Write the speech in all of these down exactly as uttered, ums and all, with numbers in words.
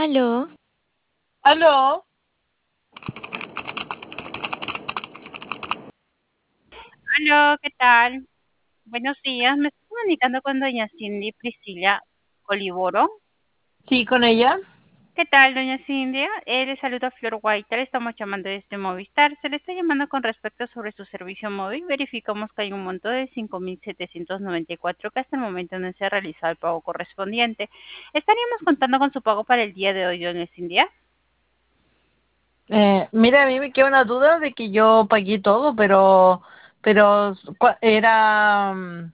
Aló, Aló, Aló, ¿qué tal? Buenos días, me estoy comunicando con doña Cindy Priscila Olivoro. sí, con ella. ¿Qué tal, doña Cindy? Eh, le saluda Flor White, le estamos llamando desde Movistar. Se le está llamando con respecto sobre su servicio móvil. Verificamos que hay un monto de cinco mil setecientos noventa y cuatro que hasta el momento no se ha realizado el pago correspondiente. ¿Estaríamos contando con su pago para el día de hoy, doña Cindy? Eh, mira, a mí me queda una duda de que yo pagué todo, pero, pero cua- era, mm,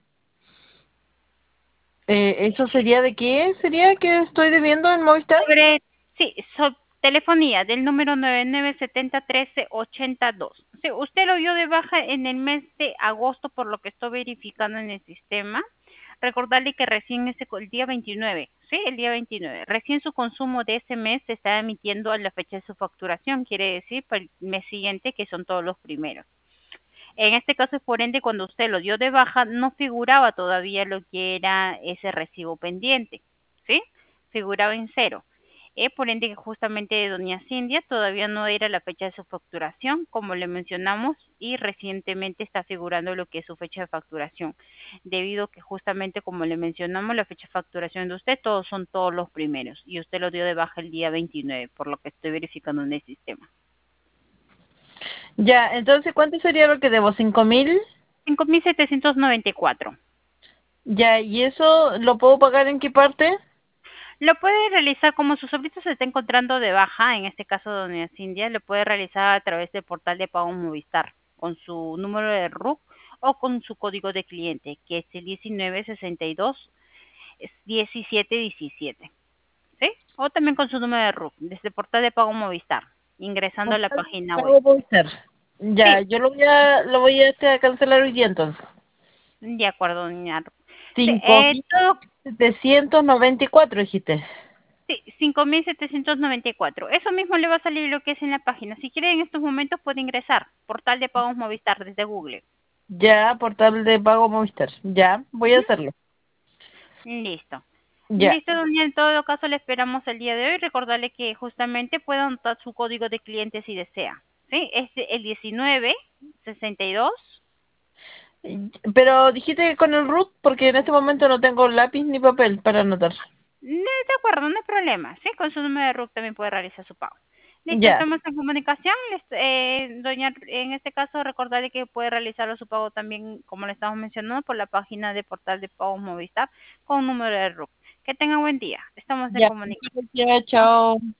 eh, ¿eso sería de qué? ¿Sería que estoy debiendo en Movistar? Sobre, sí, so- telefonía del número nueve nueve siete cero uno tres ocho dos. Sí, usted lo dio de baja en el mes de agosto por lo que estoy verificando en el sistema. Recordarle que recién ese, co- el día veintinueve, sí, el día veintinueve, recién su consumo de ese mes se está emitiendo a la fecha de su facturación, quiere decir para el mes siguiente que son todos los primeros. En este caso, por ende, cuando usted lo dio de baja, no figuraba todavía lo que era ese recibo pendiente, ¿sí? Figuraba en cero. Eh, por ende, justamente doña Cindia todavía no era la fecha de su facturación, como le mencionamos, y recientemente está figurando lo que es su fecha de facturación, debido que justamente como le mencionamos, la fecha de facturación de usted, todos son todos los primeros, y usted lo dio de baja el día veintinueve, por lo que estoy verificando en el sistema. Ya, entonces, ¿cuánto sería lo que debo? ¿Cinco mil? cinco mil setecientos noventa y cuatro. Ya, ¿y eso lo puedo pagar en qué parte? Lo puede realizar como su sobrino se está encontrando de baja, en este caso doña Cindia, lo puede realizar a través del portal de pago Movistar, con su número de R U C o con su código de cliente, que es el diecinueve sesenta y dos diecisiete diecisiete, ¿sí? O también con su número de R U C, desde el portal de pago Movistar, ingresando a la Portal página web. Pago Movistar. Ya, Sí, yo lo voy a, lo voy a, este, a cancelar hoy día entonces. de acuerdo, doña. Ru- Sí, Cinco eh, mil todo. setecientos noventa y cuatro dijiste. Sí, cinco mil setecientos noventa y cuatro. Eso mismo le va a salir lo que es en la página. Si quiere en estos momentos puede ingresar. Portal de pagos Movistar desde Google. Ya, portal de pago Movistar. Ya, voy a Ujú. hacerlo. Listo. Ya, Listo, doña. En todo caso le esperamos el día de hoy. Recordarle que justamente puede anotar su código de cliente si desea. ¿Sí? Es el diecinueve sesenta y dos. pero dijiste que con el root, porque en este momento no tengo lápiz ni papel para anotar. De de acuerdo, no hay problema. ¿Sí? Con su número de R U C también puede realizar su pago. Listo, Ya, estamos en comunicación. Les- eh, doña, en este caso, recordarle que puede realizar su pago también, como le estamos mencionando, por la página de portal de pagos Movistar con número de R U C. Que tenga buen día. Estamos en ya. comunicación. Ya, chao.